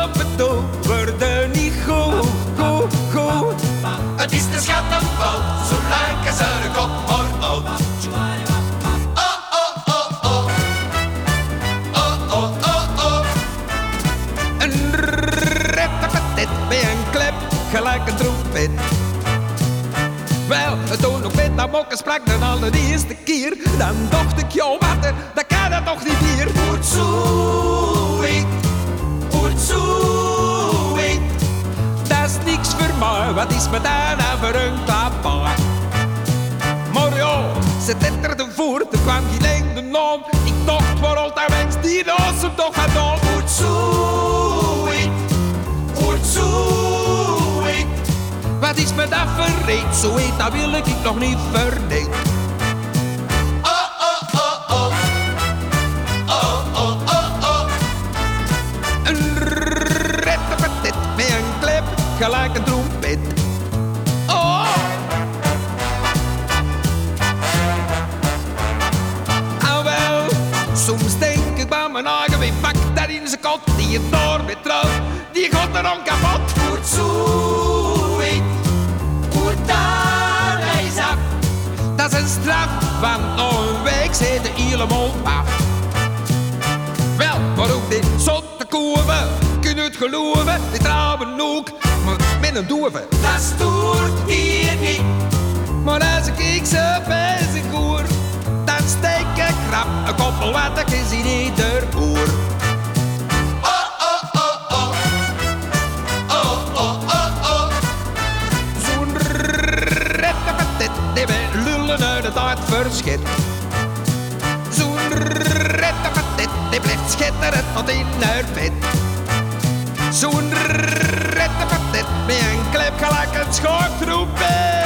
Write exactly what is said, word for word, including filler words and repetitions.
op het over niet goed, goed, goed. Het is de schattenval, zolang als er een kop wordt oud. Oh, oh, oh, oh. Oh, oh, oh, oh. Een rettepetit bij een klep, gelijk een trompet. Wel, toen nog met dat mokken sprak de allereerste keer, dan dacht ik, joh, water, dat kan dat toch niet meer. Hoort zo ik, hoort zo ik. Dat is niks voor mij, wat is me daar nou voor een klappaar? Maar ja, ze tetterde voort, er kwam geen einde naam. Ik dacht, waar al daar mens die naast hem toch gaat doen. Hoort zo ik, hoort zo ik. Wat is me dat verreed, zo heet, dat wil ik nog niet vernemen. Oh, oh, oh, oh. Oh, oh, oh, oh. Een rettepetit met een klep, gelijk een trompet. Oh! Ah wel, soms denk ik bij mijn eigen, wie pakt dat in zijn kot, die het door met trouw, die gaat er dan kapot. Hoort zo ik, hoort daar eens af. Dat is een straf, want na een week zit er helemaal af. Wel, maar ook die zotte koeven, kun je het geloven, die trouwen ook, maar met een doeven. Dat stoort hier niet. Maar als ik ze bezig hoor, dan steek ik krap een koppel wattekens in ieder oor. Oh, oh, oh, oh. Oh, oh, oh, oh. Zo'n rettepetit, die bij lullen uit het uitverschet. Zo'n rettepetit, die blijft schitteren tot in haar vet. Zo'n rettepetit, met een klep gelijk een schoortroepet.